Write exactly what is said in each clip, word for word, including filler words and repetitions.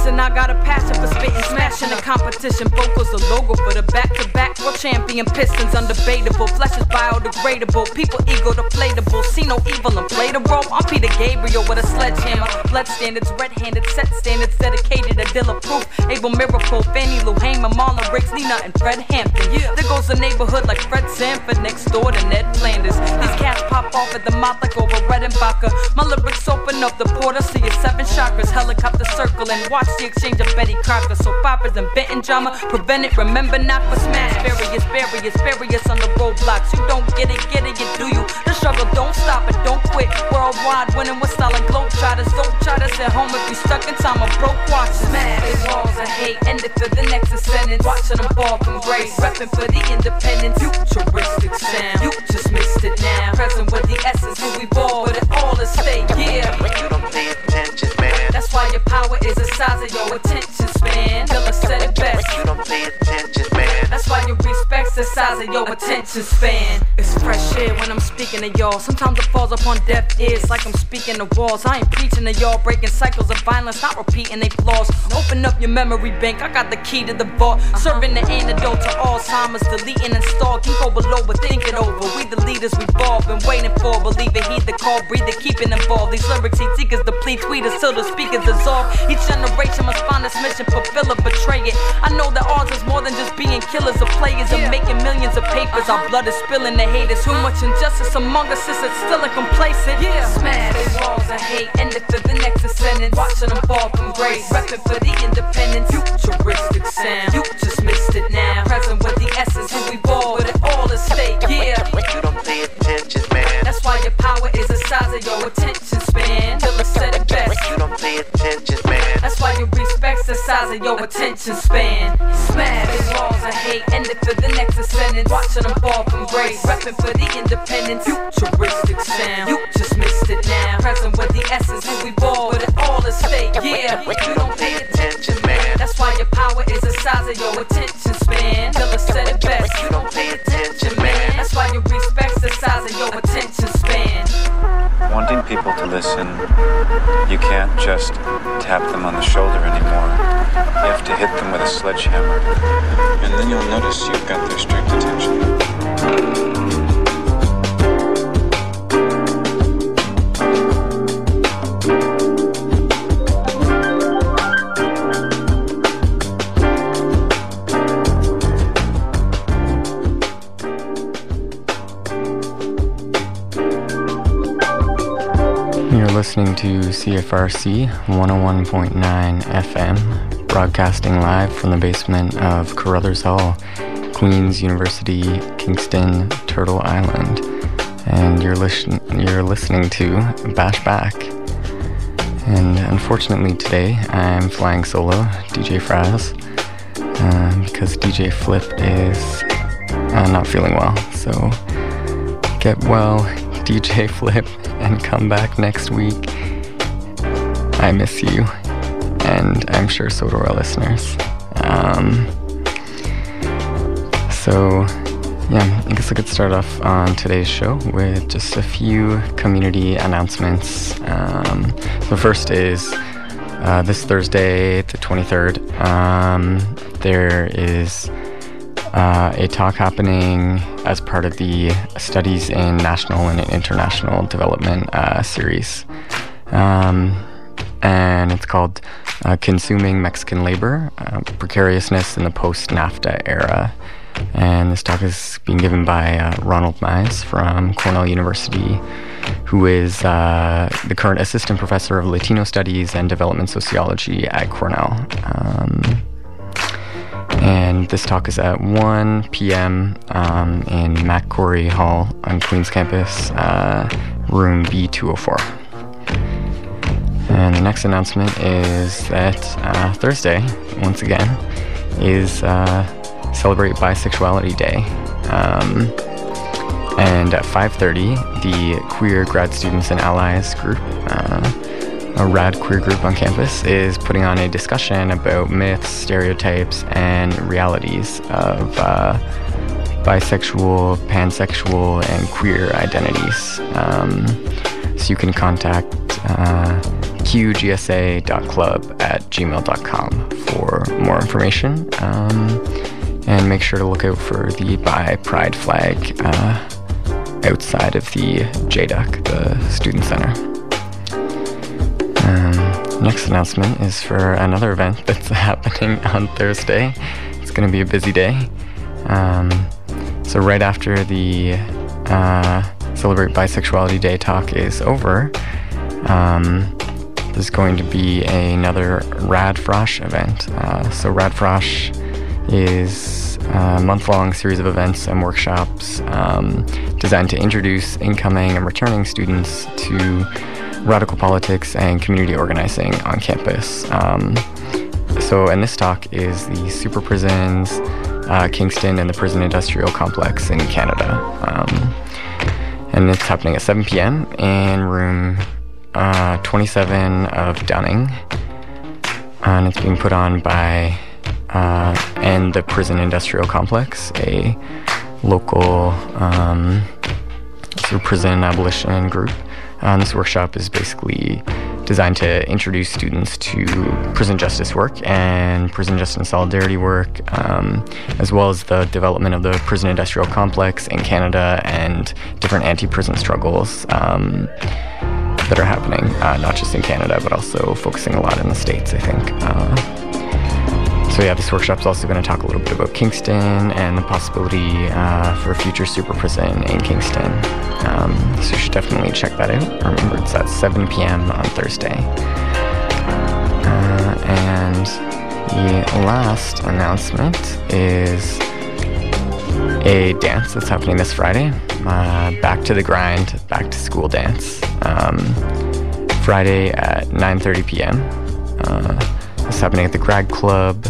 Listen, I got a passion for spitting, smashing the competition. Vocals the logo for the back-to-back world champion Pistons. Undebatable, flesh is biodegradable. People ego deflatable, see no evil and play the role. I'm Peter Gabriel with a sledgehammer. Blood standards, red-handed, set standards, dedicated to Dilla Proof, Abel Miracle, Fannie Lou Hamer, Marlon Riggs, Nina, and Fred Hampton. Yeah. There goes the neighborhood like Fred Sanford next door to Ned Flanders. These cats pop off at the mouth like over Redenbacher. My lyrics open up the portal, see your seven chakras, helicopter circle, and watch the exchange of Betty Crocker. So poppers and Benton drama, prevent it, remember not for smash barriers, barriers, barriers on the roadblocks. You don't get it, get it, you do you. The struggle don't stop it, don't quit. Worldwide winning with style and globetrotters. Don't try to sit home if you stuck in time or broke watch. Smash they walls of hate, end it for the next ascendant. Watching them fall from grace, repping for the independence. Futuristic sound, you just missed it now. Present with the essence, who we ball, but it all is stake, yeah. When you don't pay attention, man. That's why your power is the size of your attention span. Dilla said it best. When you don't pay attention, man. That's why your respect's the size of your attention span. It's fresh air when I'm speaking to y'all. Sometimes it falls upon deaf ears like I'm speaking to walls. I ain't preaching to y'all, breaking cycles of violence, not repeating they flaws. Open up your memory bank, I got the key to the vault. Serving the antidote to Alzheimer's, deleting and install. Can go below but think it over. We the leaders we've all been waiting for. Believe it, heed the call, breathe it, keeping involved. These lyrics heat seekers deplete, tweeters till the speakers dissolve. Each generation must find its mission, fulfill or betray it. I know that ours is more than just being killers or players and making millions of papers. Our blood is spilling the haters. Too much injustice among us is it still a complacent. Yeah, smash they walls of hate, end it for the next ascendant. Watching them fall from grace, repping for the independence. Futuristic sound, you just missed it now. Present with the essence, who we ball, but it all is fake. Yeah, when you don't pay attention, man. That's why your power is the size of your attention span. Dilla said it best. When you don't pay attention, man. That's why your respect's the size of your attention span. Smash they walls of hate, end it for the next ascendant. Watching them fall from grace, repping for the independence. Futuristic sound, you just missed it now. Present with the essence, who we ball, but it all is fake. Yeah, when you don't pay attention, man. That's why your power is the size of your attention span. Dilla said it best. When you don't pay attention, man. That's why your respect's the size of your attention span. Wanting people to listen, you can't just tap them on the shoulder anymore. You have to hit them with a sledgehammer. And then you'll notice you've got their strict attention. Listening to C F R C one oh one point nine F M, broadcasting live from the basement of Carruthers Hall, Queen's University, Kingston, Turtle Island. And you're, listen- you're listening to Bash Back. And unfortunately today I'm flying solo, D J Fraz, uh, because D J Flip is uh, not feeling well. So get well, D J Flip, and come back next week. I miss you, and I'm sure so do our listeners. Um, so, yeah, I guess I could start off on today's show with just a few community announcements. Um, the first is uh, this Thursday, the twenty-third, um, there is Uh, a talk happening as part of the Studies in National and International Development uh, series. Um, and it's called uh, Consuming Mexican Labor, uh, Precariousness in the Post-NAFTA Era. And this talk is being given by uh, Ronald Mize from Cornell University, who is uh, the current Assistant Professor of Latino Studies and Development Sociology at Cornell. Um, And this talk is at one p.m. Um, in McCory Hall on Queens campus, uh, room B two oh four. And the next announcement is that uh, Thursday, once again, is uh, Celebrate Bisexuality Day. Um, and at five thirty, the Queer Grad Students and Allies group, uh, a rad queer group on campus, is putting on a discussion about myths, stereotypes, and realities of uh, bisexual, pansexual, and queer identities. Um, so you can contact uh, q g s a dot club at gmail dot com for more information. Um, and make sure to look out for the Buy Pride flag uh, outside of the J D U C, the Student Center. Um, next announcement is for another event that's happening on Thursday. It's going to be a busy day. Um, so right after the uh, Celebrate Bisexuality Day talk is over, um, there's going to be another Radfrosh event. Uh, so Radfrosh is a month-long series of events and workshops um, designed to introduce incoming and returning students to radical politics and community organizing on campus. Um, so, and this talk is the Super Prisons, uh, Kingston, and the Prison Industrial Complex in Canada. Um, and it's happening at seven p.m. in room uh, twenty-seven of Dunning. And it's being put on by uh, and the Prison Industrial Complex, a local um, sort of prison abolition group. Um, this workshop is basically designed to introduce students to prison justice work and prison justice and solidarity work, um, as well as the development of the prison industrial complex in Canada and different anti-prison struggles um, that are happening, uh, not just in Canada, but also focusing a lot in the States, I think. Uh, So yeah, this workshop's also going to talk a little bit about Kingston and the possibility uh, for a future super prison in Kingston. Um, so you should definitely check that out. Remember, it's at seven p.m. on Thursday. Uh, and the last announcement is a dance that's happening this Friday. Uh, back to the grind, back to school dance. Um, Friday at nine thirty p.m. Uh, it's happening at the Grad Club,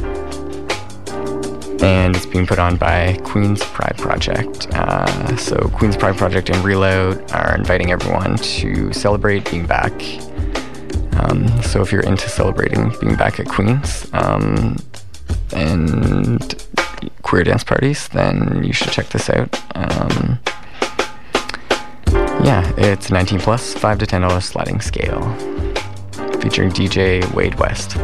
and it's being put on by Queen's Pride Project. Uh, so Queen's Pride Project and Reload are inviting everyone to celebrate being back. Um, so if you're into celebrating being back at Queen's um, and queer dance parties, then you should check this out. Um, yeah, it's nineteen plus, five to ten dollars sliding scale, featuring D J Wade West.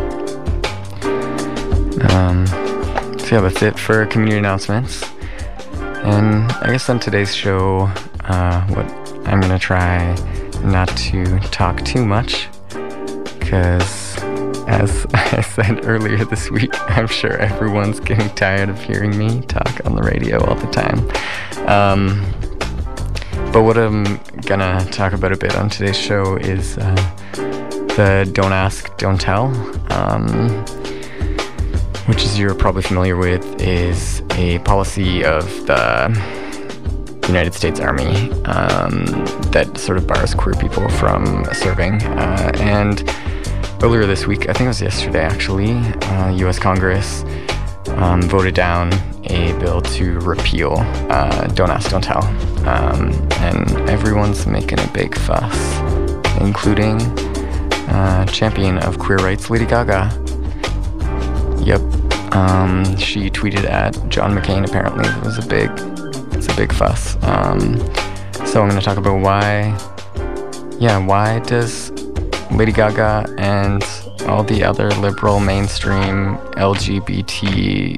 Um, so yeah, that's it for community announcements. And I guess on today's show, uh, what I'm going to try not to talk too much, because as I said earlier this week, I'm sure everyone's getting tired of hearing me talk on the radio all the time. Um, but what I'm going to talk about a bit on today's show is uh, the Don't Ask, Don't Tell, um, which, as you're probably familiar with, is a policy of the United States Army um, that sort of bars queer people from serving. Uh, and earlier this week, I think it was yesterday actually, uh, U S Congress um, voted down a bill to repeal uh, Don't Ask, Don't Tell. Um, and everyone's making a big fuss, including uh, champion of queer rights, Lady Gaga. Yep. Um, she tweeted at John McCain, apparently. It was a big, it's a big fuss. Um, so I'm going to talk about why, yeah, why does Lady Gaga and all the other liberal mainstream L G B T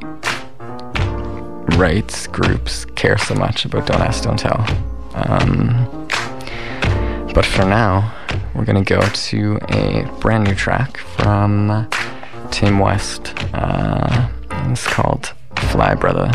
rights groups care so much about Don't Ask, Don't Tell. Um, but for now, we're going to go to a brand new track from Tim West. Uh, it's called Fly Brother.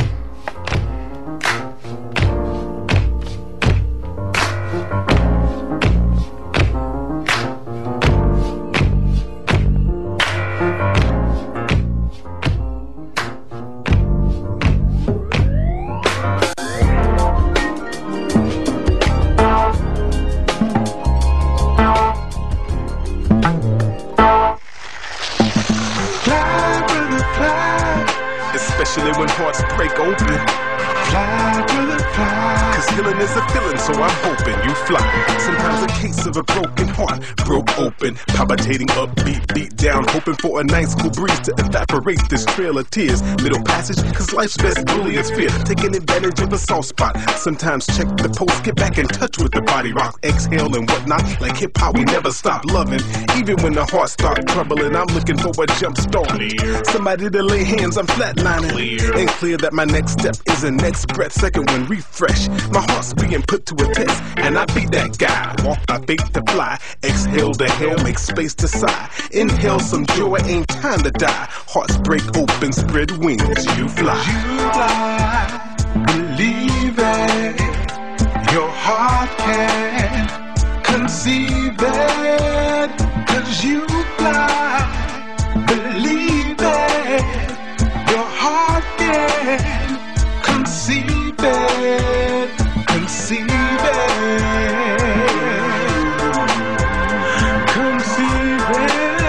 Especially when hearts break open. Fly, brother, fly. Cause healing is a feeling, so I'm hoping you fly. Sometimes a case of a broken heart broke open, palpitating up, beat, beat down, hoping for a nice cool breeze to evaporate this trail of tears. Middle passage, cause life's best bully is fear. Taking advantage of a soft spot. Sometimes check the post, get back in touch with the body rock, exhale and whatnot. Like hip hop, we never stop loving. Even when the heart start troubling, I'm looking for a jump start. Somebody to lay hands, I'm flatlining. And clear that my next step is a next breath. Second one, refresh. My heart's being put to a test, and I beat that guy. Walk my faith to fly. Exhale the hell, make space to sigh. Inhale some joy, ain't time to die. Hearts break open, spread wings, you fly. You fly, believe it. Your heart can conceive it. Cause you fly, believe it. Your heart can conceive it. Conceive it. Conceive it.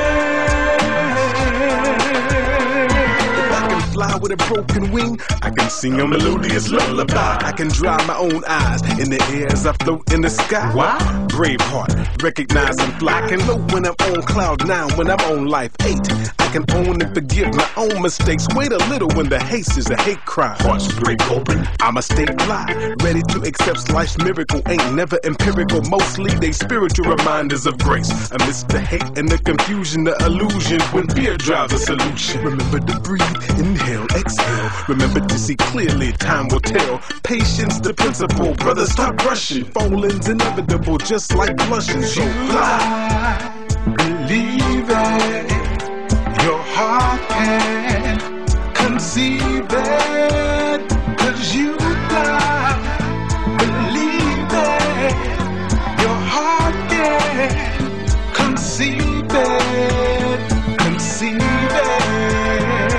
If I can fly with a broken wing, I can sing a melodious lullaby. I can dry my own eyes in the air as I float in the sky. Why? Braveheart, recognize and fly. I can know when I'm on cloud nine, when I'm on life eight. I can own and forgive my own mistakes. Wait a little when the haste is a hate crime. Hearts break open, I'ma stay fly, ready to accept life's miracle. Ain't never empirical, mostly they spiritual reminders of grace. Amidst the hate and the confusion, the illusion, when fear drives a solution. Remember to breathe, inhale, exhale. Remember to see clearly, time will tell. Patience the principle, brother, stop rushing. Falling's inevitable, just like blushing. So fly, believe it. Your heart can conceive it. Cause you fly, believe it. Your heart can conceive it. Conceive it.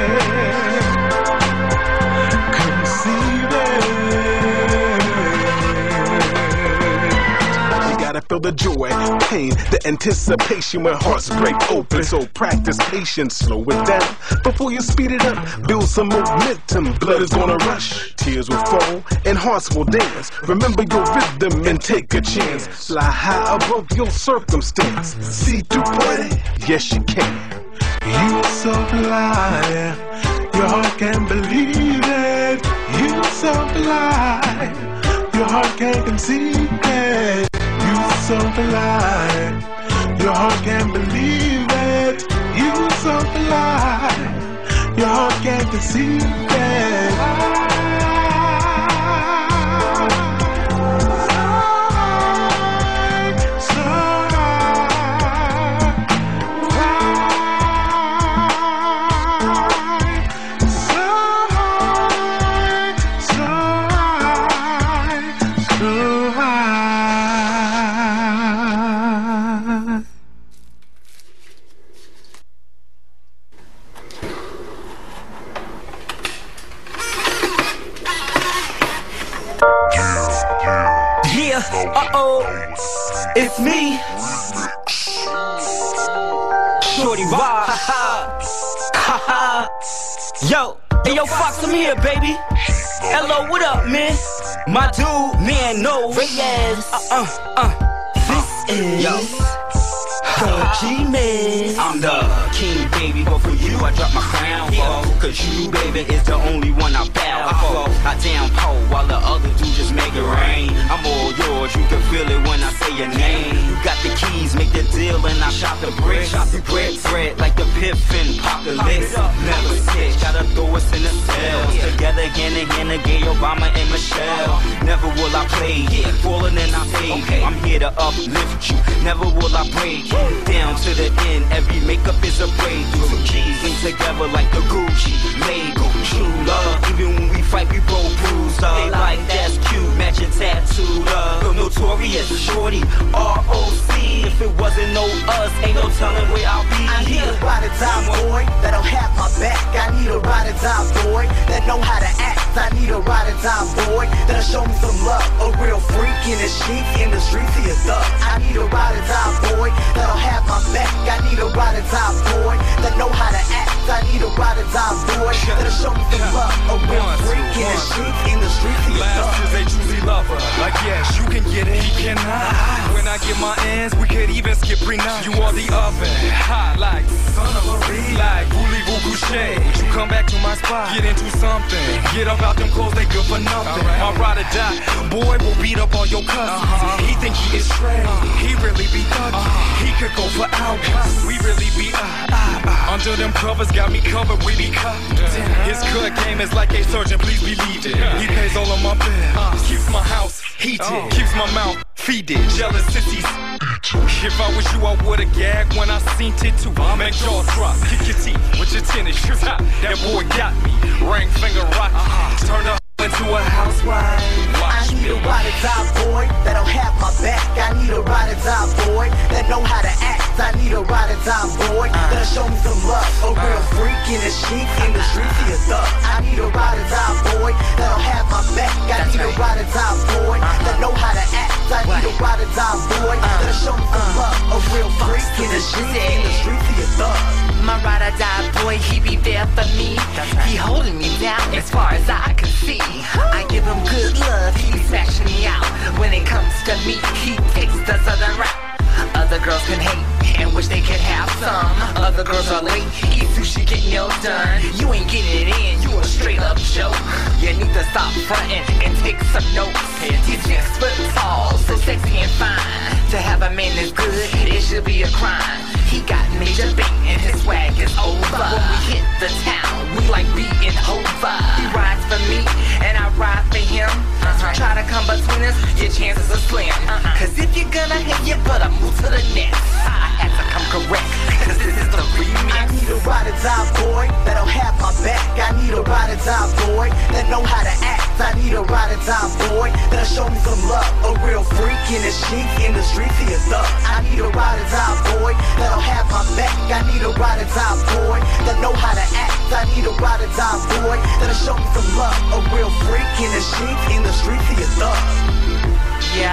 Conceive it. You gotta feel the joy, pain, the anticipation when hearts break open. So practice patience, slow it down before you speed it up. Build some momentum, blood is gonna rush, tears will fall and hearts will dance. Remember your rhythm and take a chance. Fly high above your circumstance. See through party, yes you can. You so fly, your heart can't believe it. You so fly, your heart can't conceive it. You so fly, your heart can't believe it. You so fly, your heart can't conceive it. Uh-oh, it's me, Shorty Rob. Yo, hey yo, Fox, I'm here, baby. Hello, what up, man? My dude, man, no Reyes. Uh-uh, uh. This is yo. G-Man. I'm the king, baby, but for you I drop my crown, yeah. Cause you, baby, is the only one I bow for. I damn ho, while the other dudes just make it rain. I'm all yours, you can feel it when I say your name. You got the keys, make the deal, and I shop the brick. Shop the brick, bread like the Piff and Apocalypse. Never switch, gotta throw us in the cells. Together, hand in hand, again, Obama and Michelle. Never will I play, falling in I pay. I'm here to uplift you, never will I break. Down to the end, every makeup is a breakthrough. G's linked together like the Gucci label. True love, even when we fight, we both bruised up. They like that's cute, matching tattooed up. The notorious Shorty, R O C. If it wasn't no us, ain't no telling where I'll be. I need a ride or die boy that'll have my back. I need a ride or die boy that know how to act. I need a ride or die boy that'll show me some love. A real freak in the sheep, in the streets, he a thug. I need a ride or die boy that'll have my back. I need a ride or die boy that know how to act. I need a ride or die boy that'll show me some love. A real freak in the sheep, in the streets, can I? When I get my ends, we could even skip pre-night. You are the oven, hot like son of a bee, like voulez-vous coucher. Would you come back to my spot? Get into something. Get up out them clothes, they good for nothing. Right. My ride or die, boy will beat up all your cousins. Uh-huh. He think he is straight, uh-huh. he really be thuggy. Uh-huh. He could go for hours. We really be uh, uh, uh. Under them covers, got me covered, we be cut. Yeah. His cut game is like a surgeon, please believe it. Yeah. He pays all of my bills, uh. keeps my house heated, oh. keeps my mouth feeded. Jealous sissies. If I was you, I would've gagged when I seen it too. Make jaws drop, kick your teeth with your tennis shoes. That boy got me, ring finger rock. Uh-huh. Turn up into a housewife. I need a ride or die boy that'll have my back. I need a ride or die boy that know how to act. I need a ride or die boy that'll show me some love. A real freak in the sheep, in the streets, he a thug. I need a ride or die boy that'll have my back. I need a ride or die boy that know how to act. I need a ride or die boy that'll show me some love. A real freak in the sheep, in the streets, he a thug. My ride or die boy, he be there for me. He holding me down as far as I can see. I give him good love, he be smashing me out. When it comes to me, he takes the southern route. Other girls can hate and wish they could have some. Other girls are late, eat sushi, get nails done. You ain't getting it in, you a straight up joke. You need to stop fronting and take some notes. These chicks foot tall, so sexy and fine. To have a man that's good, it should be a crime. He got major bait and his swag is over. When we hit the town, we like beating over. He rides for me and I ride for him. Uh-huh. Try to come between us, your chances are slim. Uh-huh. Cause if you're gonna hit, you better move to the next. I had to come correct, cause this is the remix. I need a ride or die boy that'll have my back. I need a ride or die boy that know how to act. I need a ride or die boy that'll show me some love. A real freak in the sheep, in the streets, he a thug. I need a ride or die boy that'll have my back. I need a ride or die boy that know how to act. I need a ride or die boy that'll show me some love. A real freak in the sheep, in the streets, he a thug. Yo,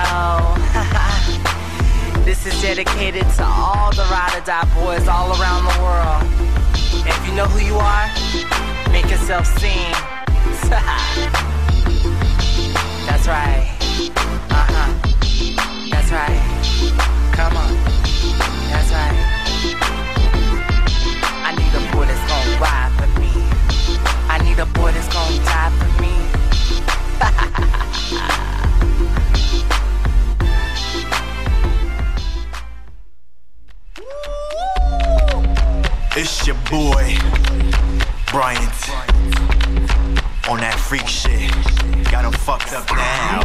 this is dedicated to all the ride or die boys all around the world. And if you know who you are, make yourself seen. That's right. Uh-huh. That's right. Come on. That's right. I need a boy that's gonna ride for me. I need a boy that's gonna die for me. It's your boy, Bryant, on that freak shit. Got him fucked up now.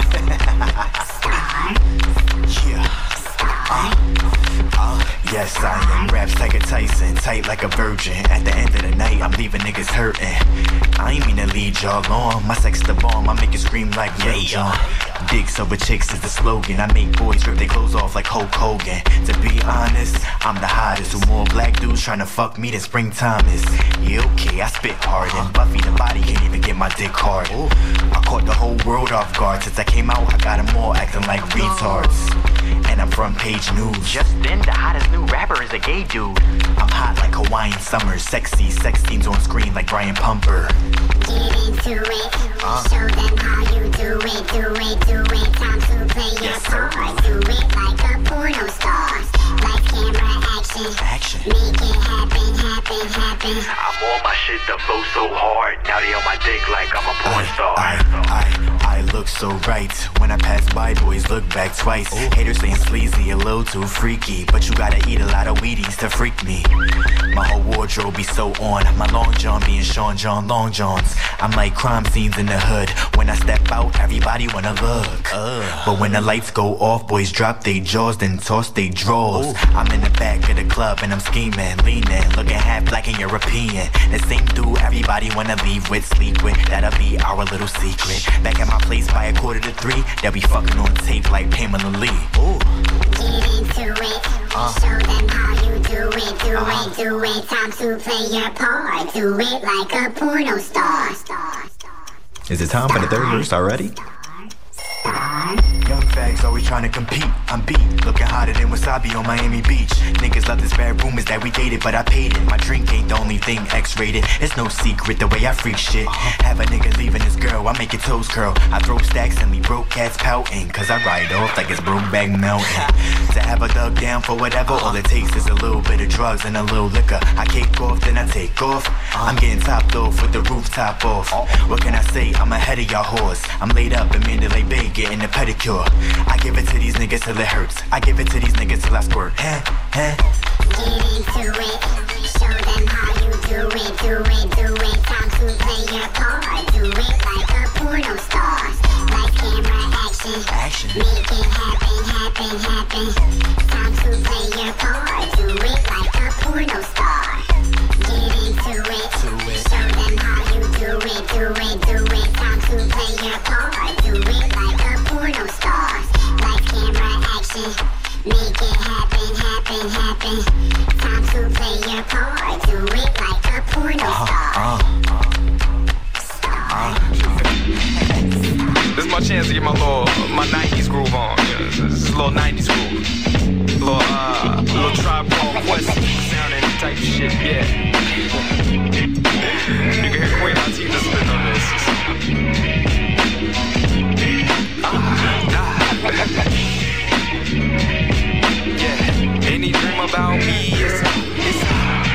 Yeah. Uh, uh, yes, I am raps like a Tyson, tight like a virgin. At the end of the night, I'm leaving niggas hurting. I ain't mean to lead y'all on. My sex the bomb, I make it scream like Lil Jon. Dicks over chicks is the slogan. I make boys rip their clothes off like Hulk Hogan. To be honest, I'm the hottest. Who more black dudes trying to fuck me than springtime is. Yeah, okay, I spit hard and Buffy the body can't even get my dick hard. I caught the whole world off guard. Since I came out, I got them all acting like retards. And I'm front page news. Just then, the hottest new rapper is a gay dude. I'm hot like Hawaiian summer. Sexy, sex teams on screen like Brian Pumper. Get into it, uh. show them how you do it, do it, do it. Time to play your yes, part, do it like a porno star. Lights, camera, action, action. Make it happen, happen, happen. I'm on my shit, the flow so hard. Now they on my dick like I'm a porn star. I, I, I, I look so right. When I pass by, boys look back twice. Ooh. Haters saying sleazy, a little too freaky. But you gotta eat a lot of Wheaties to freak me. My whole wardrobe be so on. My long john being Sean John Long Johns. I'm like crime scenes in the hood. When I step out, everybody wanna look. uh. But when the lights go off, boys drop they jaws, then toss they drawers. Ooh. I'm in the back of the club and I'm scheming, leaning, looking half black and European. The same dude everybody wanna leave with, sleep with. That'll be our little secret. Back at my place by a quarter to three, they'll be fucking on tape like Pamela Lee. Ooh. Get into it, uh. show them how you do it, do uh. it, do it. Time to play your part, do it like a porno star. Star, star. Is it time for the third verse already? Star, star. Young fags always trying to compete. I'm beat, looking hotter than wasabi on Miami Beach. Niggas love this bad rumors that we dated, but I paid it. My drink ain't the only thing X-rated. It's no secret the way I freak shit. Have a nigga leaving his girl, I make your toes curl. I throw stacks and leave broke cats pouting, cause I ride off like it's Brokeback Mountain. To have a dug down for whatever, all it takes is a little bit of drugs and a little liquor. I cake off, then I take off. I'm getting topped off with the rooftop off. What can I say? I'm ahead of y'all whores. I'm laid up in Mandalay Bay getting a pedicure. I give it to these niggas till it hurts. I give it to these niggas till I squirt. Huh? Huh? Get into it. Show them how you do it. Do it, do it. Time to play your part. Do it like a porno star. Like camera action. Action. Make it happen, happen, happen. Time to play your part. Do it like a porno star. Get into it. Do it. Show them how you do it. Do it, do it. Time to play your part. Do it like a porno star. Like camera action. Make it happen, happen, happen. Time to play your part. Do it like a porno star. Uh, uh, uh. This is my chance to get my little, my nineties groove on. Yeah, this is a little nineties groove. Little, uh, little Tribe Called Quest sounding type shit, yeah. You can hear Queen Latifah spin on this. Ah, yeah, any dream about me is, is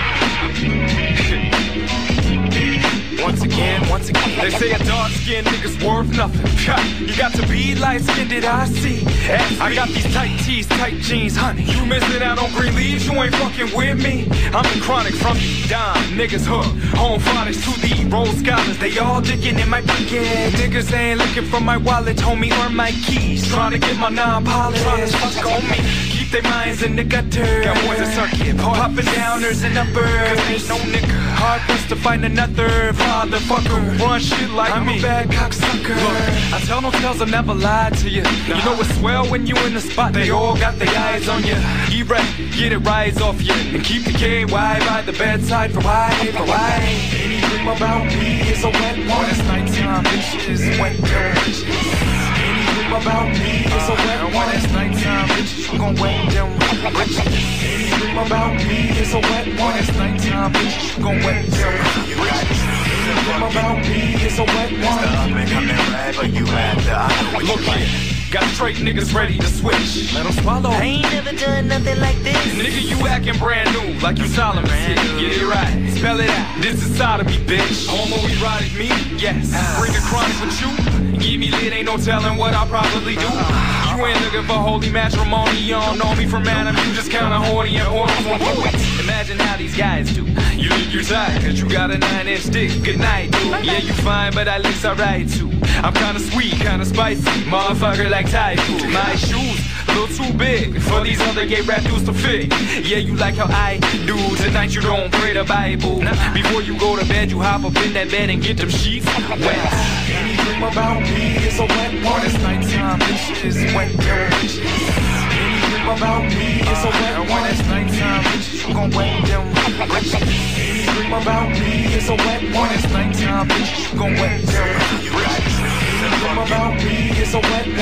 once again, once again. They say a dark-skinned nigga's worth nothing. You got to be light-skinned, did I see? I got these tight tees, tight jeans, honey. You missing out on green leaves, you ain't fucking with me. I'm the chronic from the dime. Niggas hook, home phonics to the road scholars. They all digging in my pocket. Niggas ain't looking for my wallet, homie, or my keys. Trying to get my non-polished, trying to fuck on me. Keep their minds in the gutter. Got boys that circuit, popping downers and uppers. Cause ain't no nigga hard pressed to find another motherfucker who run shit like I'm me. A bad cocksucker. Look, I tell no tales, I never lied to you. Nah. You know it's swell when you in the spot, they all got their eyes on you. Get ready, get it rise off you, and keep the K Y by the bedside for why, for why. Any dream about me is a wet one. It's nighttime, bitches, wet them bitches. Any dream about me is a wet one. It's nighttime, bitches, you gon' wet them bitches. Any dream about me is a wet one. It's nighttime, bitches, you gon' wet them bitches. Any dream about me is a wet one. It's the up and coming rapper, you have to. I know what Look you like. Got straight niggas ready to switch. Let them swallow. I ain't never done nothing like this. Nigga, you acting brand new, like you Solomon shit. Get it right, spell it out. This is sodomy, bitch. Homoerotic me, yes. Bring the chronic with you. Give me lit, ain't no telling what I'll probably do. You ain't looking for holy matrimony. You don't know me from Adam, you just kinda horny and horrible. Imagine how these guys do. You think you're tired, cause you got a nine inch dick. Good night, dude. Yeah, you fine, but at least alright too. I'm kinda sweet, kinda spicy. Motherfucker like Thai food. My shoes, a little too big for these other gay rap dudes to fit. Yeah, you like how I do. Tonight you don't pray the Bible. Before you go to bed, you hop up in that bed and get them sheets wet. Any dream about me is a wet one. It's nighttime, bitches, wet them bitches. Any dream about me is a wet one. It's nighttime, bitches, you gon' wet them bitches. Any dream about me is a wet one. It's nighttime, bitches, you gon' wet them bitches. Any dream about me is a wet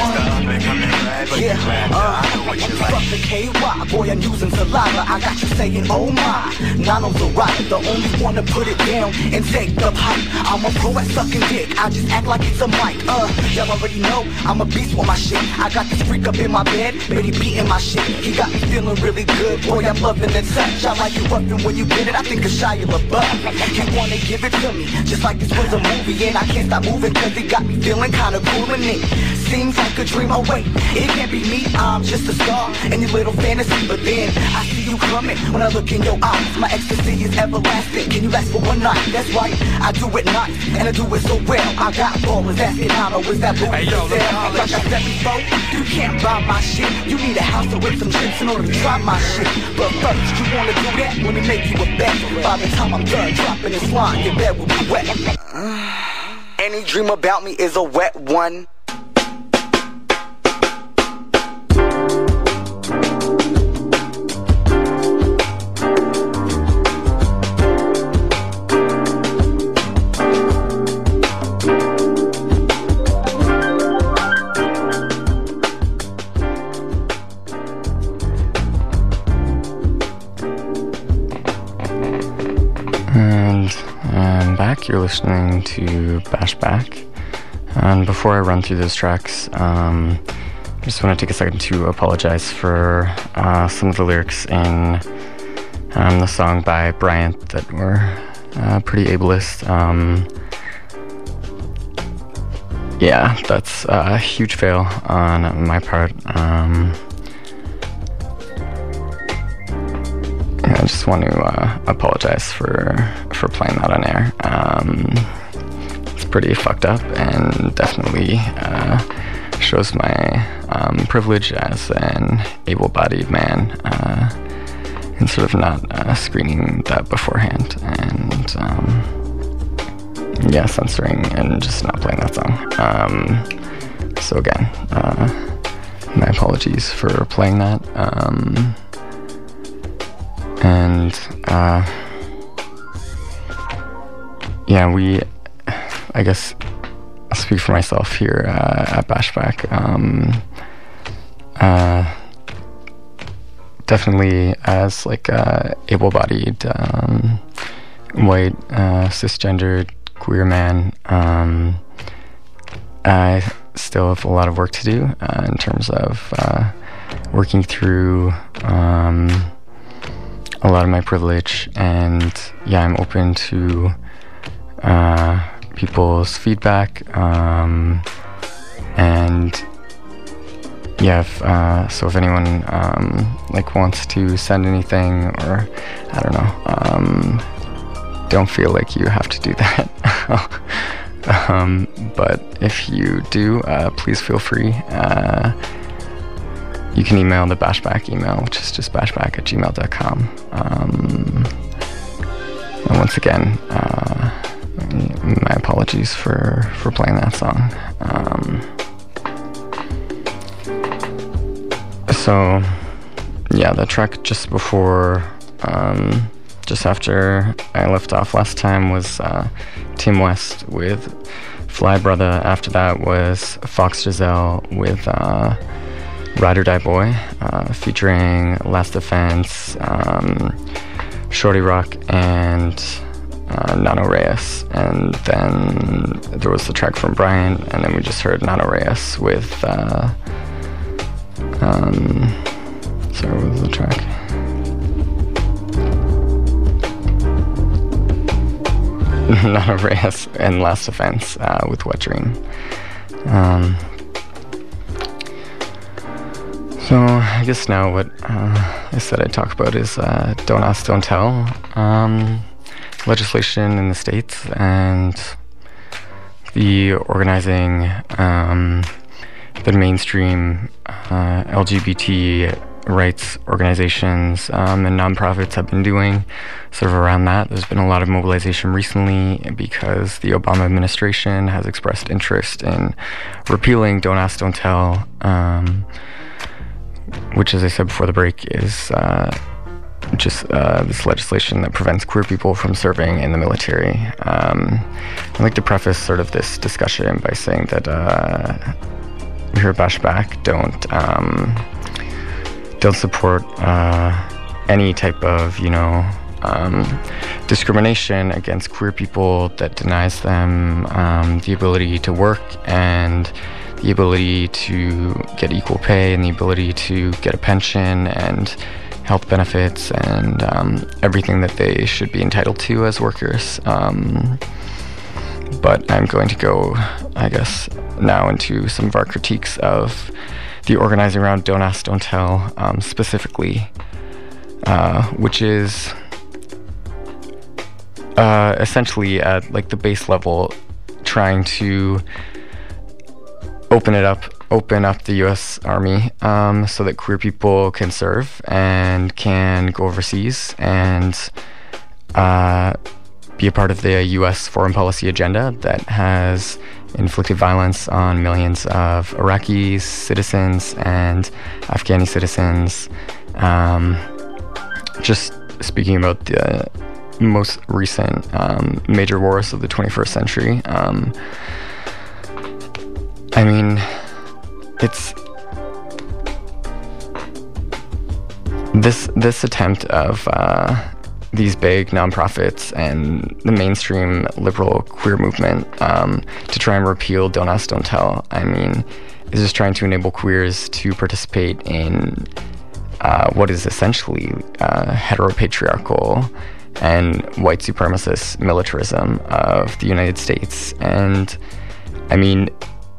one. Yeah, uh, fuck the K Y, boy, I'm using saliva. I got you saying, oh my. Nano's a rider, the only one to put it down and take the pipe. I'm a pro at sucking dick, I just act like it's a mic. Uh, y'all already know I'm a beast with my shit. I got this freak up in my bed, baby beating my shit. He got me feeling really good, boy, I'm loving the touch. I like it roughing when you get it, I think of Shia LaBeouf. He wanna give it to me, just like this was a movie. And I can't stop moving cause he got me feeling kinda cool in it. Seems like a dream, oh wait, it can't be me, I'm just a star in your little fantasy. But then I see you coming when I look in your eyes. My ecstasy is everlasting, can you last for one night? That's right, I do it nice, and I do it so well. I got ballers asking how I was that boy. Hey, yo, like I said before, you can't buy my shit. You need a house to rip some chips in order to try my shit. But first, you wanna do that? Let me make you a bet. By the time I'm done dropping this line, your bed will be wet. Any dream about me is a wet one. listening to Bashback. And before I run through those tracks, um, I just want to take a second to apologize for uh, some of the lyrics in um, the song by Bryant that were uh, pretty ableist. Um, yeah, that's a huge fail on my part. Um, I just want to uh, apologize for for playing that on air. Um, it's pretty fucked up and definitely uh, shows my um, privilege as an able-bodied man uh, and sort of not uh, screening that beforehand and um, yeah, censoring and just not playing that song. Um, so again, uh, my apologies for playing that. Um, And, uh, yeah, we, I guess, I'll speak for myself here uh, at Bashback. Um, uh, definitely as, like, uh, able-bodied, um, white, uh, cisgendered, queer man, um, I still have a lot of work to do uh, in terms of uh, working through, um, a lot of my privilege, and yeah, I'm open to uh, people's feedback, um, and yeah, if, uh, so if anyone um, like wants to send anything, or I don't know, um, don't feel like you have to do that. um, but if you do, uh, please feel free. Uh, You can email the Bashback email, which is just bashback at gmail dot com. Um, and once again, uh, my apologies for, for playing that song. Um, so, yeah, the track just before, um, just after I left off last time was uh, Tim West with Fly Brother. After that was Fox Giselle with Uh, Ride or Die Boy, uh, featuring Last Defense, um, Shorty Rock, and uh, Nano Reyes. And then there was the track from Brian, and then we just heard Nano Reyes with, uh, um, sorry, what was the track? Nano Reyes and Last Defense uh, with Wet Dream. Um, So I guess now what uh, I said I'd talk about is uh, Don't Ask, Don't Tell um, legislation in the States and the organizing um, the mainstream uh, L G B T rights organizations um, and nonprofits have been doing sort of around that. There's been a lot of mobilization recently because the Obama administration has expressed interest in repealing Don't Ask, Don't Tell, um, which, as I said before the break, is uh, just uh, this legislation that prevents queer people from serving in the military. Um, I'd like to preface sort of this discussion by saying that uh, we here at Bashback don't um, don't support uh, any type of, you know, um, discrimination against queer people that denies them um, the ability to work and the ability to get equal pay and the ability to get a pension and health benefits and um, everything that they should be entitled to as workers. Um, but I'm going to go, I guess, now into some of our critiques of the organizing around Don't Ask, Don't Tell, um, specifically, uh, which is uh, essentially at like the base level trying to open it up, open up the U S Army um, so that queer people can serve and can go overseas and uh, be a part of the U S foreign policy agenda that has inflicted violence on millions of Iraqi citizens and Afghani citizens. Um, just speaking about the most recent um, major wars of the twenty-first century. Um, I mean, it's this this attempt of uh, these big nonprofits and the mainstream liberal queer movement um, to try and repeal Don't Ask, Don't Tell. I mean, is just trying to enable queers to participate in uh, what is essentially uh, heteropatriarchal and white supremacist militarism of the United States. And I mean,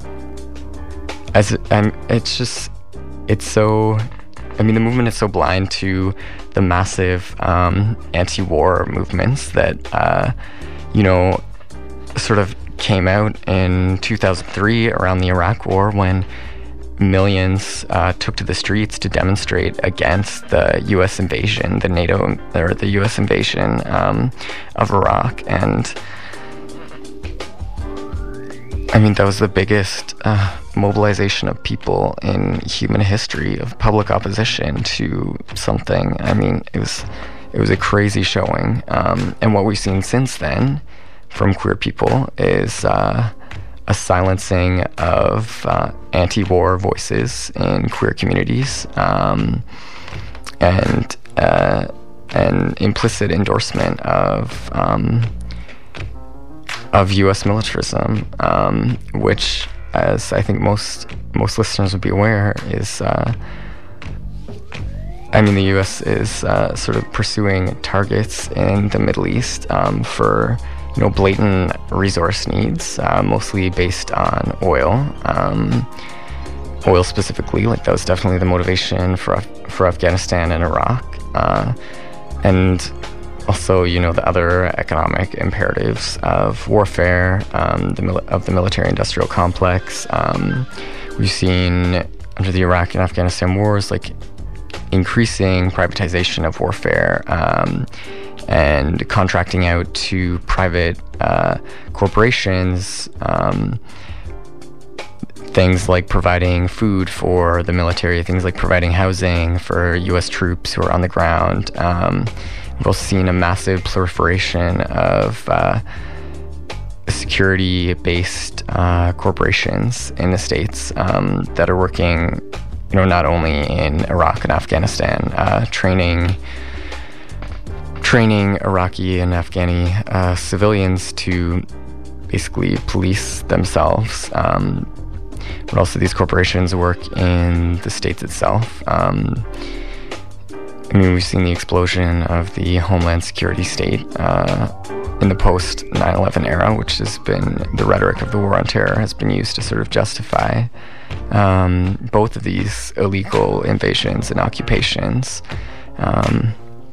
as I'm, it's just, it's so, I mean, the movement is so blind to the massive um, anti-war movements that, uh, you know, sort of came out in two thousand three around the Iraq War, when millions uh, took to the streets to demonstrate against the U S invasion, the NATO, or the U S invasion um, of Iraq. And I mean, that was the biggest uh, mobilization of people in human history of public opposition to something. I mean, it was it was a crazy showing. Um, and what we've seen since then from queer people is uh, a silencing of uh, anti-war voices in queer communities, um, and uh, an implicit endorsement of um, of U S militarism, um, which, as I think most most listeners would be aware, is uh, I mean, the U S is uh, sort of pursuing targets in the Middle East um, for, you know, blatant resource needs, uh, mostly based on oil. Um, oil specifically, like that was definitely the motivation for Af- for Afghanistan and Iraq, uh, and also, you know, the other economic imperatives of warfare, um, the mil- of the military-industrial complex. Um, we've seen under the Iraq and Afghanistan wars, like, increasing privatization of warfare, um, and contracting out to private uh, corporations, um, things like providing food for the military, things like providing housing for U S troops who are on the ground. Um, we've also seen a massive proliferation of uh, security-based uh, corporations in the States um, that are working, you know, not only in Iraq and Afghanistan, uh, training training Iraqi and Afghani uh, civilians to basically police themselves. Um, but also these corporations work in the States itself. Um, I mean, we've seen the explosion of the Homeland Security state uh, in the post nine eleven era, which has been, the rhetoric of the war on terror has been used to sort of justify um, both of these illegal invasions and occupations. Um,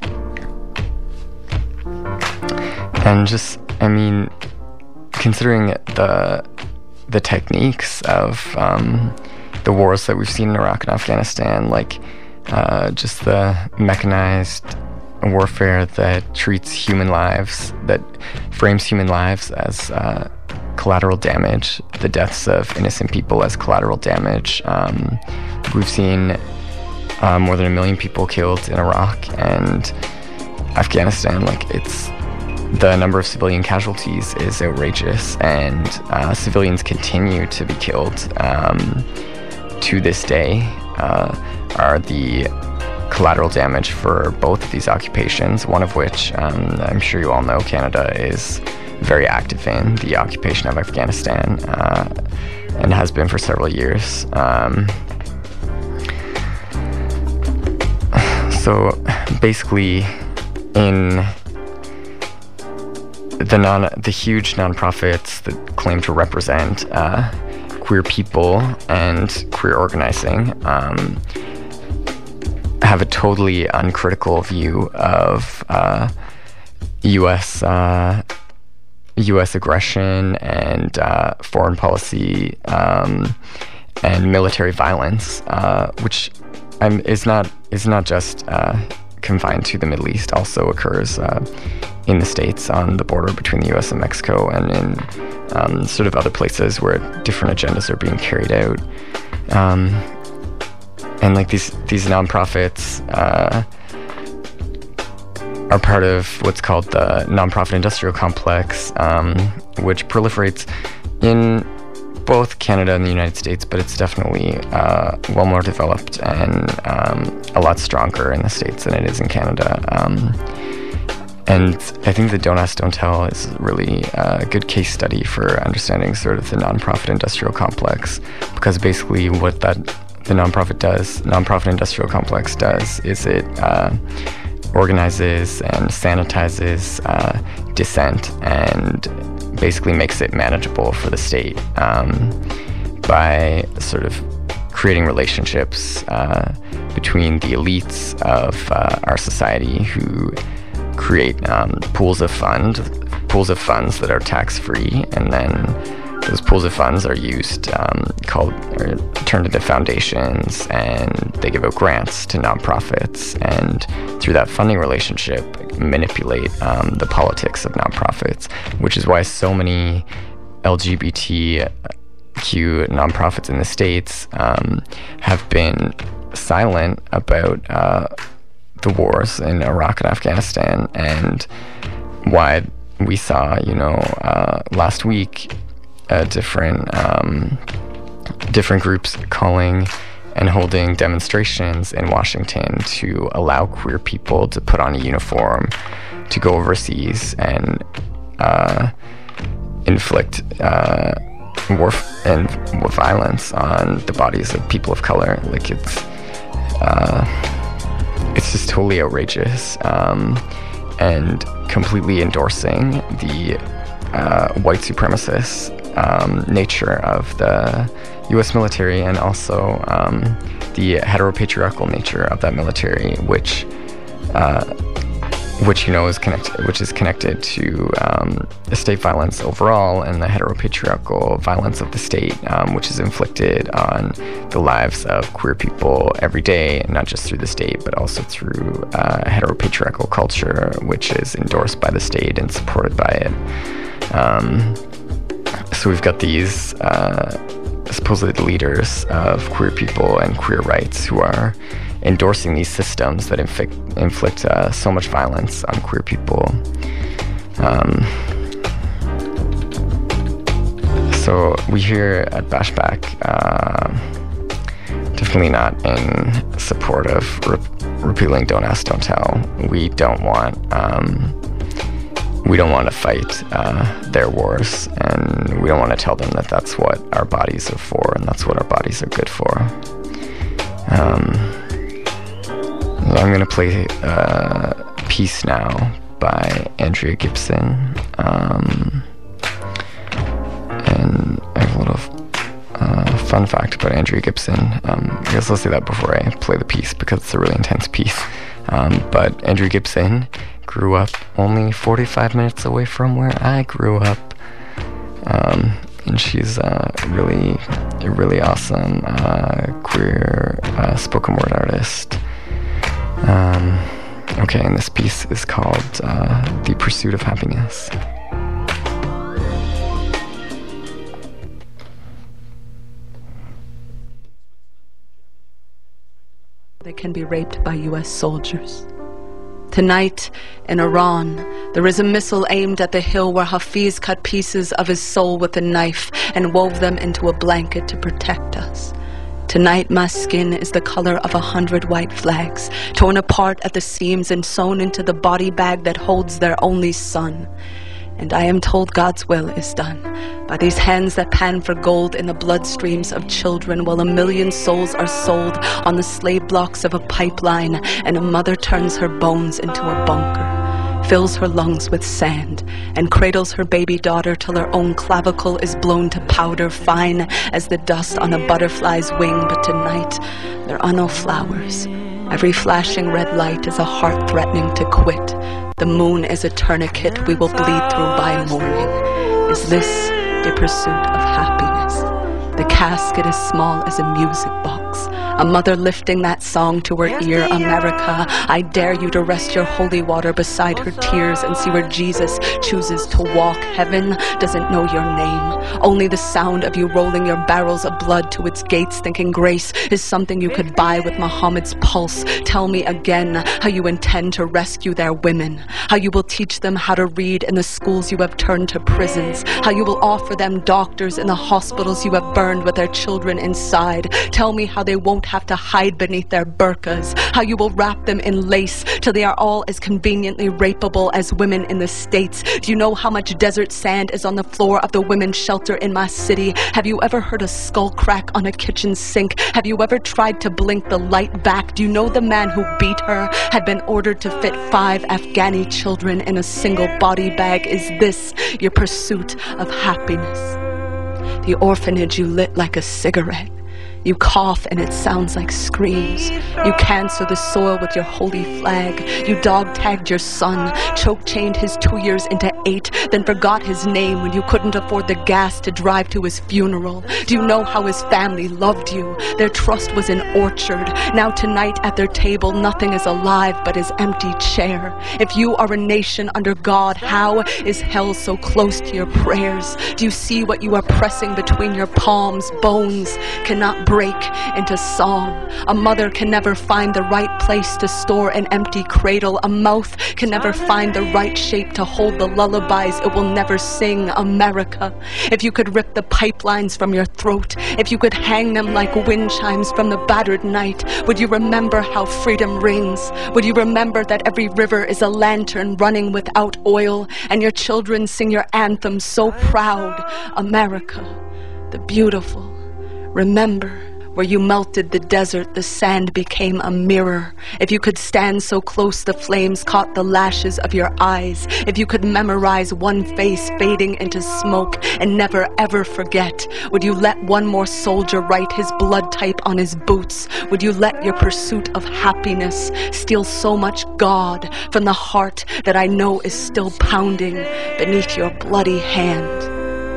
and just, I mean, considering the the techniques of um, the wars that we've seen in Iraq and Afghanistan, like uh, just the mechanized warfare that treats human lives, that frames human lives as uh, collateral damage, the deaths of innocent people as collateral damage. Um, we've seen uh, more than a million people killed in Iraq and Afghanistan. Like, it's, the number of civilian casualties is outrageous, and uh, civilians continue to be killed um, to this day. Uh, are the collateral damage for both of these occupations, one of which um, I'm sure you all know Canada is very active in, the occupation of Afghanistan, uh, and has been for several years. Um, so basically, in the non the huge nonprofits that claim to represent uh, queer people and queer organizing um, have a totally uncritical view of uh, U S uh, U S aggression and uh, foreign policy um, and military violence, uh, which um, is not is not just uh, confined to the Middle East. Also occurs uh, in the States on the border between the U S and Mexico, and in um, sort of other places where different agendas are being carried out. Um, and like these these nonprofits uh, are part of what's called the nonprofit industrial complex, um, which proliferates in both Canada and the United States, but it's definitely uh, well more developed and um, a lot stronger in the States than it is in Canada. Um, and I think the Don't Ask, Don't Tell is really a good case study for understanding sort of the nonprofit industrial complex, because basically what that the nonprofit does, nonprofit industrial complex does, is it uh, organizes and sanitizes uh, dissent and basically makes it manageable for the state um, by sort of creating relationships uh, between the elites of uh, our society who create um, pools of fund, pools of funds that are tax-free, and then those pools of funds are used, um, called, or turned into foundations, and they give out grants to nonprofits, and through that funding relationship, manipulate um, the politics of nonprofits, which is why so many L G B T Q nonprofits in the States um, have been silent about uh, the wars in Iraq and Afghanistan, and why we saw, you know, uh, last week, uh, different um, different groups calling and holding demonstrations in Washington to allow queer people to put on a uniform, to go overseas and uh, inflict uh, war f- and violence on the bodies of people of color. Like, it's uh, it's just totally outrageous, um, and completely endorsing the uh, white supremacist um, nature of the U S military, and also um, the heteropatriarchal nature of that military, which, uh, which you know is connected, which is connected to um, state violence overall, and the heteropatriarchal violence of the state, um, which is inflicted on the lives of queer people every day, not just through the state, but also through uh, heteropatriarchal culture, which is endorsed by the state and supported by it. Um, so we've got these Uh, supposed leaders of queer people and queer rights who are endorsing these systems that inflict, inflict uh, so much violence on queer people. Um, so we here at Bashback, uh, definitely not in support of re- repealing Don't Ask, Don't Tell. We don't want um, we don't want to fight uh, their wars, and we don't want to tell them that that's what our bodies are for, and that's what our bodies are good for. Um, so I'm going to play uh, a piece now by Andrea Gibson. Um, and I have a little uh, fun fact about Andrea Gibson. Um, I guess I'll say that before I play the piece, because it's a really intense piece. Um, but Andrea Gibson grew up only forty-five minutes away from where I grew up, um, and she's a really, a really awesome uh, queer uh, spoken word artist. Um, okay, and this piece is called uh, The Pursuit of Happiness. They can be raped by U S soldiers. Tonight, in Iran, there is a missile aimed at the hill where Hafiz cut pieces of his soul with a knife and wove them into a blanket to protect us. Tonight, my skin is the color of a hundred white flags, torn apart at the seams and sewn into the body bag that holds their only son. And I am told God's will is done by these hands that pan for gold in the bloodstreams of children, while a million souls are sold on the slave blocks of a pipeline, and a mother turns her bones into a bunker, fills her lungs with sand, and cradles her baby daughter till her own clavicle is blown to powder fine as the dust on a butterfly's wing. But tonight, there are no flowers. Every flashing red light is a heart threatening to quit. The moon is a tourniquet we will bleed through by morning. Is this the pursuit of happiness? The casket is small as a music box. A mother lifting that song to her ear, America, I dare you to rest your holy water beside her tears and see where Jesus chooses to walk. Heaven doesn't know your name, only the sound of you rolling your barrels of blood to its gates, thinking grace is something you could buy with Muhammad's pulse. Tell me again how you intend to rescue their women, how you will teach them how to read in the schools you have turned to prisons, how you will offer them doctors in the hospitals you have burned with their children inside. Tell me how they won't won't have to hide beneath their burqas, how you will wrap them in lace till they are all as conveniently rapeable as women in the States. Do you know how much desert sand is on the floor of the women's shelter in my city? Have you ever heard a skull crack on a kitchen sink? Have you ever tried to blink the light back? Do you know the man who beat her had been ordered to fit five Afghani children in a single body bag? Is this your pursuit of happiness? The orphanage you lit like a cigarette. You cough and it sounds like screams. You cancer the soil with your holy flag. You dog-tagged your son, choke-chained his two years into eight, then forgot his name when you couldn't afford the gas to drive to his funeral. Do you know how his family loved you? Their trust was an orchard. Now tonight at their table, nothing is alive but his empty chair. If you are a nation under God, how is hell so close to your prayers? Do you see what you are pressing between your palms? Bones cannot break break into song. A mother can never find the right place to store an empty cradle. A mouth can never find the right shape to hold the lullabies it will never sing. America, if you could rip the pipelines from your throat, if you could hang them like wind chimes from the battered night, would you remember how freedom rings? Would you remember that every river is a lantern running without oil, and your children sing your anthem so proud? America, the beautiful. Remember, where you melted the desert, the sand became a mirror. If you could stand so close, the flames caught the lashes of your eyes. If you could memorize one face fading into smoke and never ever forget, would you let one more soldier write his blood type on his boots? Would you let your pursuit of happiness steal so much God from the heart that I know is still pounding beneath your bloody hand?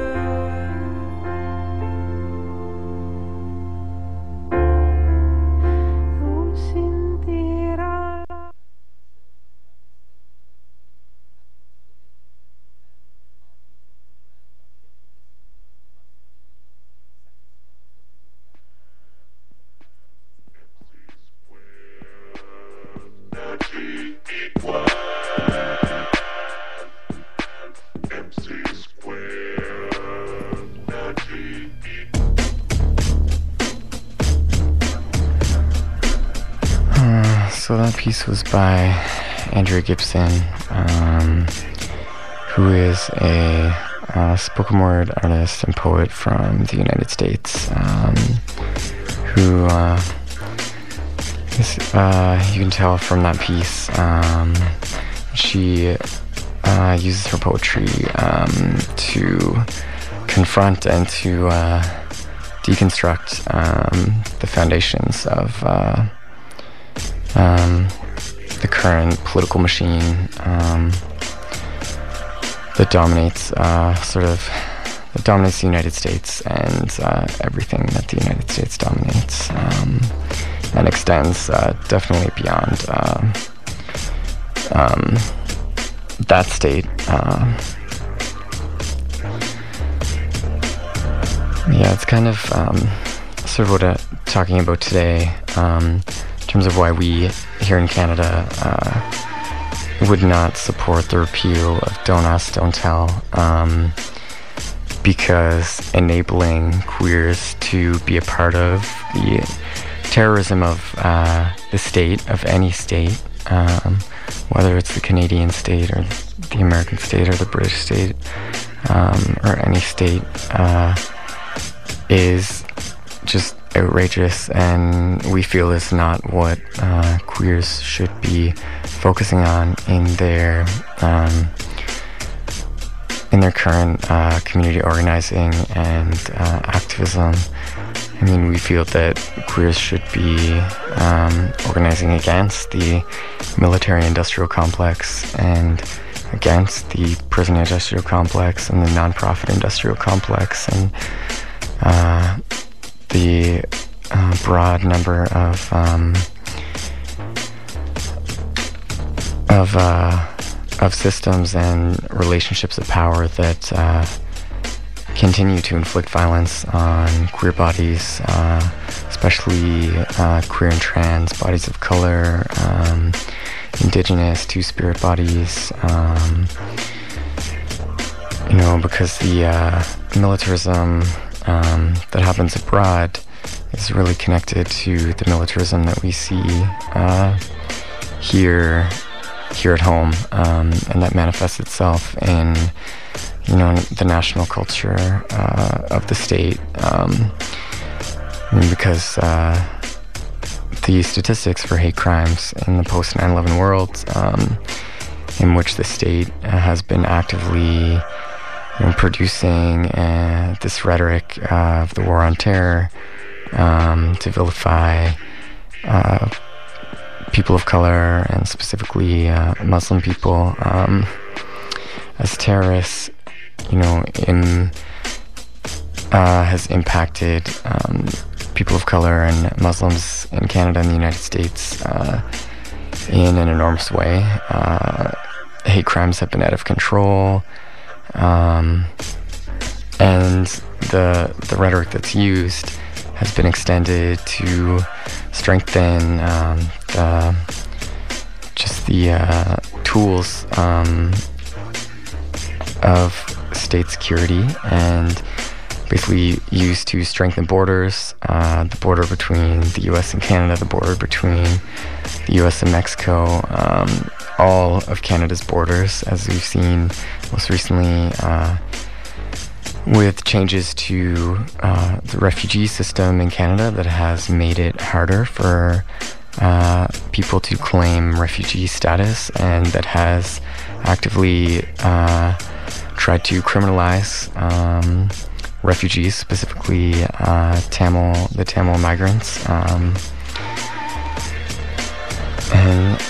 So that piece was by Andrea Gibson, um, who is a uh, spoken word artist and poet from the United States, um, who uh, is, uh, you can tell from that piece, um, she uh, uses her poetry um, to confront and to uh, deconstruct um, the foundations of uh, Um, the current political machine um, that dominates uh, sort of that dominates the United States and uh, everything that the United States dominates, um, and extends uh, definitely beyond uh, um, that state. Uh, yeah, it's kind of um, sort of what I'm talking about today. Um, in terms of why we here in Canada uh, would not support the repeal of Don't Ask, Don't Tell, um, because enabling queers to be a part of the terrorism of uh, the state, of any state, um, whether it's the Canadian state or the American state or the British state, um, or any state, uh, is just outrageous, and we feel is not what uh, queers should be focusing on in their um, in their current uh, community organizing and uh, activism. I mean, we feel that queers should be um, organizing against the military-industrial complex and against the prison-industrial complex and the non-profit industrial complex and uh, the uh, broad number of um, of uh, of systems and relationships of power that uh, continue to inflict violence on queer bodies, uh, especially uh, queer and trans bodies of color, um, indigenous, two-spirit bodies. Um, you know, because the uh, militarism um, that happens abroad is really connected to the militarism that we see uh, here here at home, um, and that manifests itself in, you know, the national culture uh, of the state. Um, I mean, because uh, the statistics for hate crimes in the post nine eleven world, um, in which the state uh, has been actively, you know, producing uh, this rhetoric uh, of the war on terror, um, to vilify uh, people of color, and specifically uh, Muslim people, um, as terrorists, you know, in uh, has impacted um, people of color and Muslims in Canada and the United States uh, in an enormous way. Uh, hate crimes have been out of control, um, and the the rhetoric that's used has been extended to strengthen um, the, just the uh, tools um, of state security, and basically used to strengthen borders, uh, the border between the U S and Canada, the border between the U S and Mexico, um, all of Canada's borders, as we've seen most recently uh, with changes to uh, the refugee system in Canada that has made it harder for uh, people to claim refugee status, and that has actively uh, tried to criminalize um, refugees, specifically uh, Tamil, the Tamil migrants. Um, and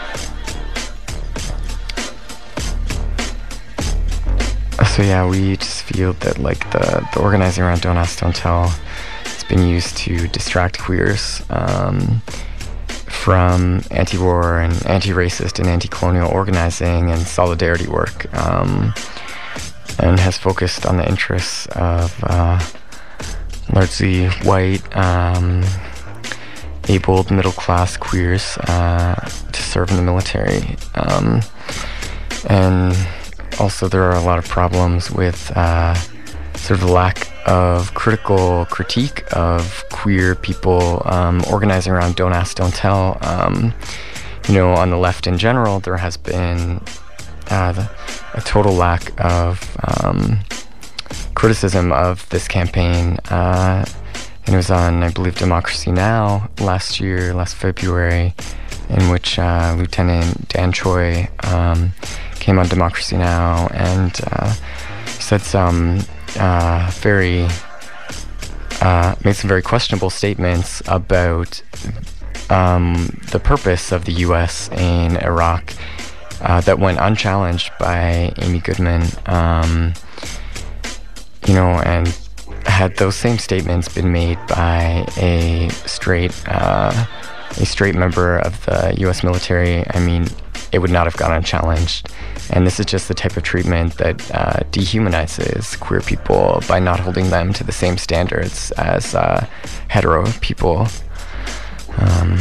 So yeah, we just feel that like the, the organizing around Don't Ask, Don't Tell has been used to distract queers um, from anti-war and anti-racist and anti-colonial organizing and solidarity work, um, and has focused on the interests of uh, largely white, um, abled middle-class queers uh, to serve in the military. Um, and Also, there are a lot of problems with uh, sort of the lack of critical critique of queer people um, organizing around Don't Ask, Don't Tell. Um, you know, on the left in general, there has been uh, the, a total lack of um, criticism of this campaign. Uh, and it was on, I believe, Democracy Now! last year, last February, in which uh, Lieutenant Dan Choi um, came on Democracy Now! And uh, said some uh, very, uh, made some very questionable statements about um, the purpose of the U S in Iraq uh, that went unchallenged by Amy Goodman. Um, you know, and had those same statements been made by a straight, uh, a straight member of the U S military, I mean, it would not have gone unchallenged. And this is just the type of treatment that uh, dehumanizes queer people by not holding them to the same standards as uh, hetero people. Um,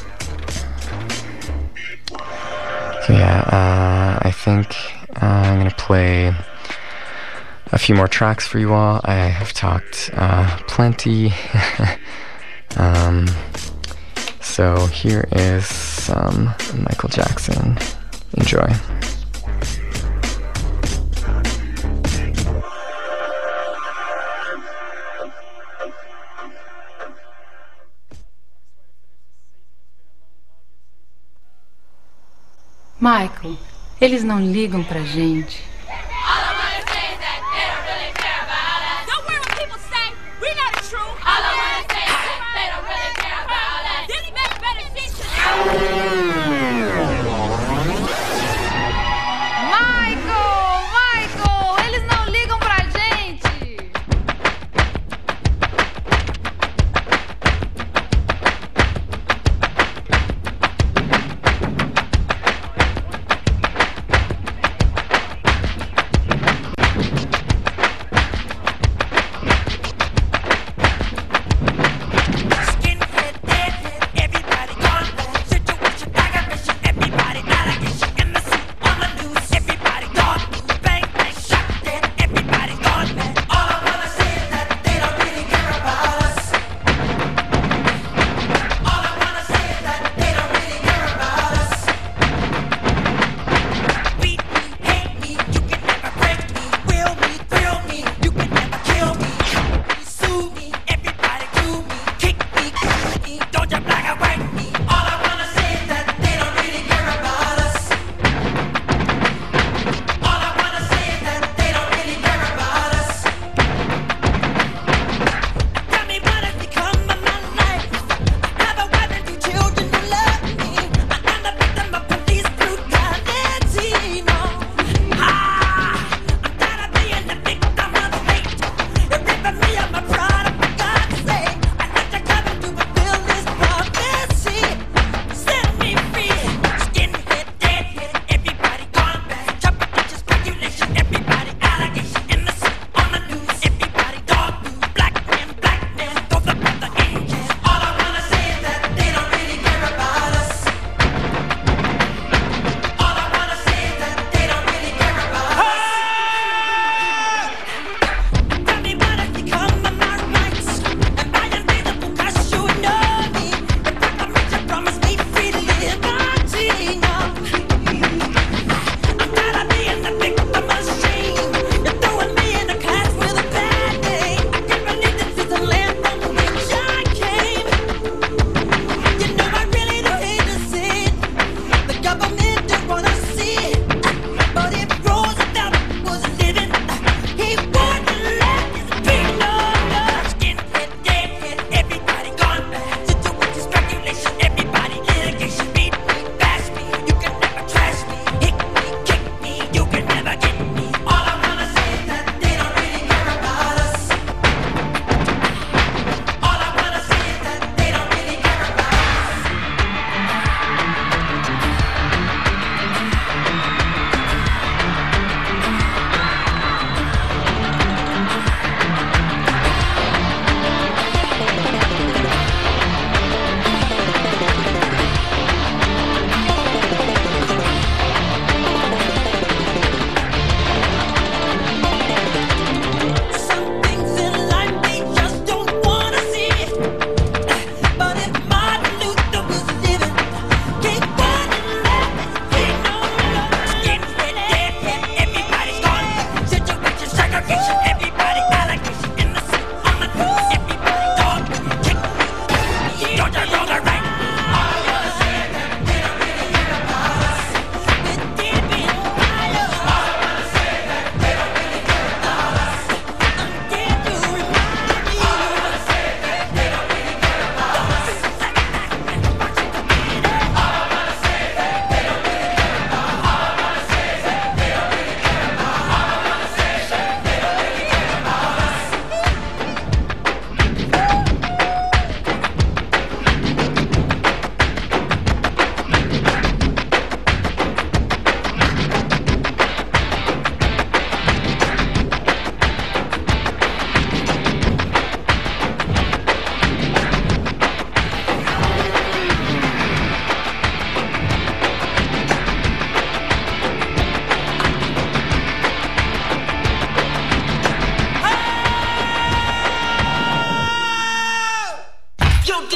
so yeah, uh, I think uh, I'm going to play a few more tracks for you all. I have talked uh, plenty. um, so here is some Michael Jackson. Enjoy. Michael, eles não ligam pra gente.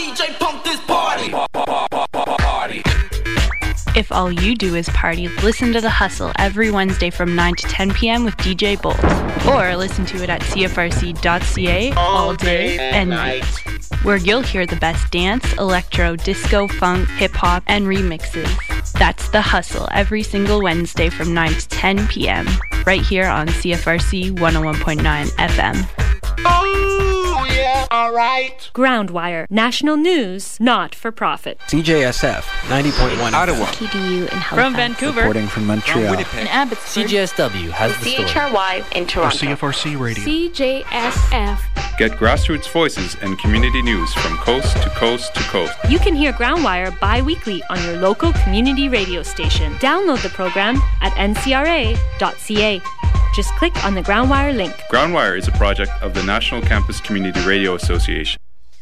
D J pump this party. Party. If all you do is party, listen to The Hustle every Wednesday from nine to ten p.m. with D J Bolt. Or listen to it at c f r c dot c a all day and night, where you'll hear the best dance, electro, disco, funk, hip-hop, and remixes. That's The Hustle every single Wednesday from nine to ten p.m. right here on C F R C one oh one point nine F M. Oh, yeah, all right. Groundwire, national news, not for profit. C J S F, ninety point one Ottawa. K D U in Halifax. From Vancouver. Reporting from Montreal. In Abbotsford. C J S W has the C story. H R Y in Toronto. For C F R C Radio. C J S F. Get grassroots voices and community news from coast to coast to coast. You can hear Groundwire bi-weekly on your local community radio station. Download the program at n c r a dot c a. Just click on the Groundwire link. Groundwire is a project of the National Campus Community Radio Association.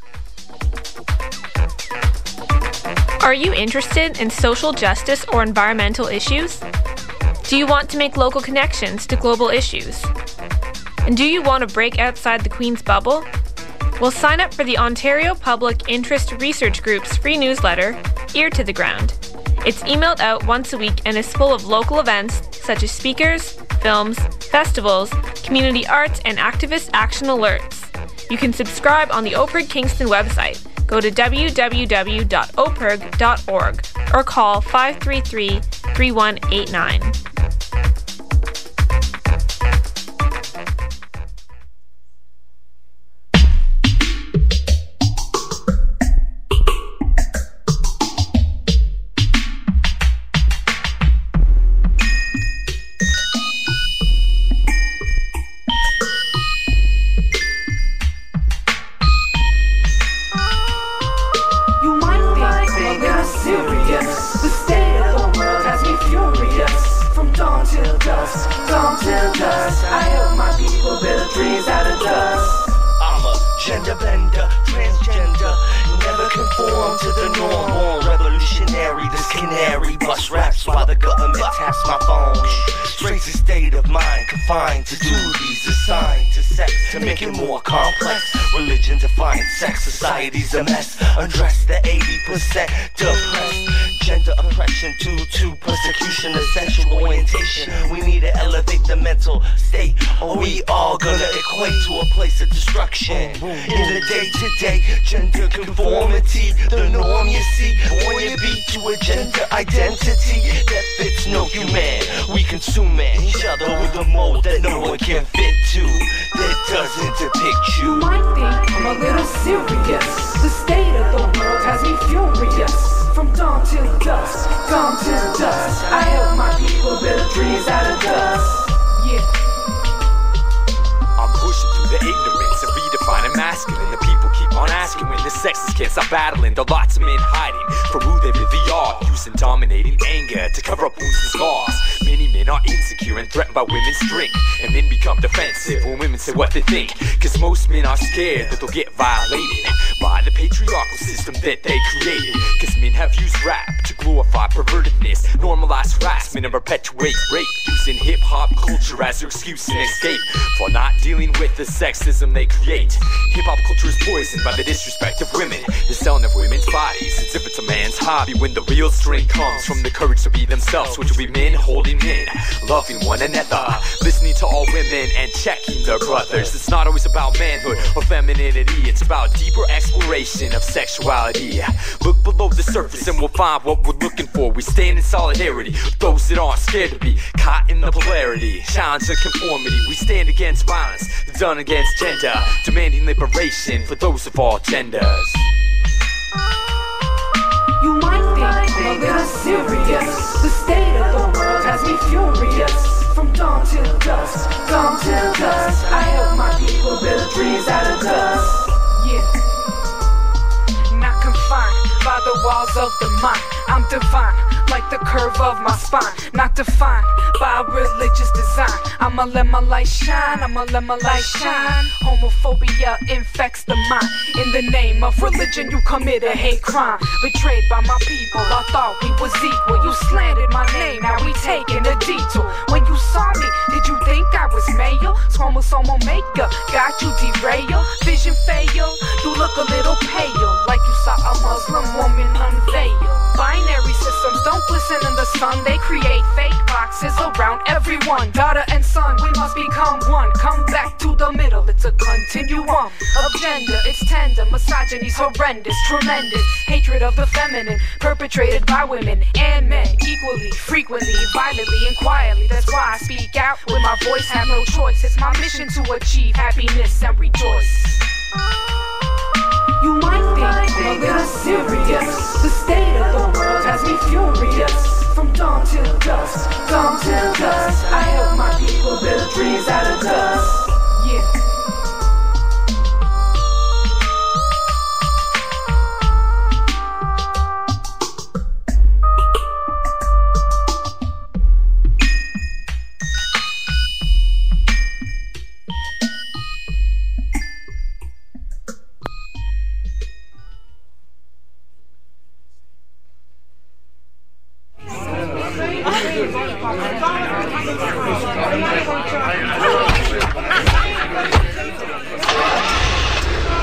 Are you interested in social justice or environmental issues? Do you want to make local connections to global issues? And do you want to break outside the Queen's bubble? Well, sign up for the Ontario Public Interest Research Group's free newsletter, Ear to the Ground. It's emailed out once a week and is full of local events such as speakers, films, festivals, community arts, and activist action alerts. You can subscribe on the O P R G Kingston website. Go to w w w dot o p r g dot org or call five three three, three one eight nine. Society's a mess. Undress the eighty percent depressed. Gender oppression due to persecution of sexual orientation. We need to elevate the mental state, or we all gonna equate to a place of destruction. In the day-to-day gender conformity, the norm you see when you beat to a gender identity that fits no human. We consume each other with a mold that no one can fit to, that doesn't depict you. You might think I'm a little serious. The state of the world has me furious. From dawn till dusk, dawn till dusk, I help my people build trees out of dust. Yeah. I'm pushing through the ignorance and redefining masculine. The people keep on asking when the sexes can't stop battling. There are lots of men hiding from who they really are, using dominating anger to cover up wounds and scars. Many men are insecure and threatened by women's strength, and men become defensive when women say what they think. Cause most men are scared that they'll get violated by the patriarchal system that they created. Cause men have used rap to glorify pervertedness, normalize harassment and perpetuate rape, using hip-hop culture as their excuse and escape for not dealing with the sexism they create. Hip-hop culture is poisoned by the disrespect of women, the selling of women's bodies as if it's a man's hobby, when the real strength comes from the courage to be themselves, which will be men holding men, loving one another, listening to all women and checking their brothers. It's not always about manhood or femininity, it's about deeper exploration of sexuality. Look below the surface and we'll find what we're looking for. We stand in solidarity with those that aren't scared to be caught in the polarity, challenge the conformity. We stand against violence done against gender, demanding liberation for those of all genders. You might think I'm a little serious. The state of the world has me furious. From dawn till dusk, dawn till dusk, I help my people build trees out of dust. Yeah. Not confined by the walls of the mind. I'm divine, like the curve of my spine. Not defined by religious design. I'ma let my light shine, I'ma let my light shine. Homophobia infects the mind. In the name of religion you commit a hate crime. Betrayed by my people, I thought we was equal. You slandered my name, now we taking a detour. When you saw me, did you think I was male? Chromosomal makeup got you derailed. Vision fail, you look a little pale, like you saw son, they create fake boxes around everyone. Daughter and son, we must become one. Come back to the middle, it's a continuum of gender. It's tender, misogyny's horrendous, tremendous. Hatred of the feminine, perpetrated by women and men equally, frequently, violently, and quietly. That's why I speak out with my voice, have no choice. It's my mission to achieve happiness and rejoice. You might think I'm a little serious. The state of the world has me furious. From dawn till dusk, dawn till dusk, I help my people build dreams out of dust.